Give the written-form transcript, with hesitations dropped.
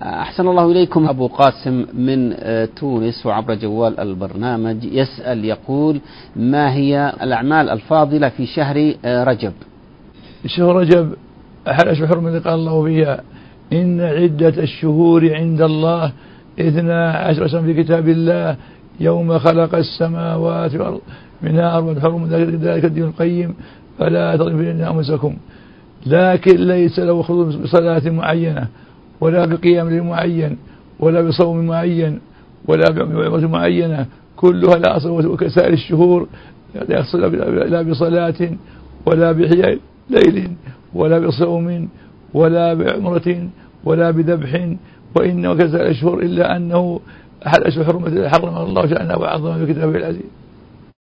أحسن الله إليكم. أبو قاسم من تونس وعبر جوال البرنامج يسأل يقول: ما هي الأعمال الفاضلة في شهر رجب؟ شهر رجب أحد أشهر من قال الله فيها: إن عدة الشهور عند الله 12 شهرا في كتاب الله يوم خلق السماوات والأرض منها 4 حرم ذلك الدين القيم فلا تظلموا فيهن أنفسكم. لكن ليس له خصوص بصلاة معينة ولا بقيام معين ولا بصوم معين ولا بعمرة معينة، كلها لا أصل وكسائر الشهور لا يحصل لا بصلاة ولا بحياء ليل ولا بصوم ولا بعمرة ولا بذبح، وإنه كسائر الشهور إلا أنه أحد أشهر حرم الله شأنه وعظمه في كتابه العزيز.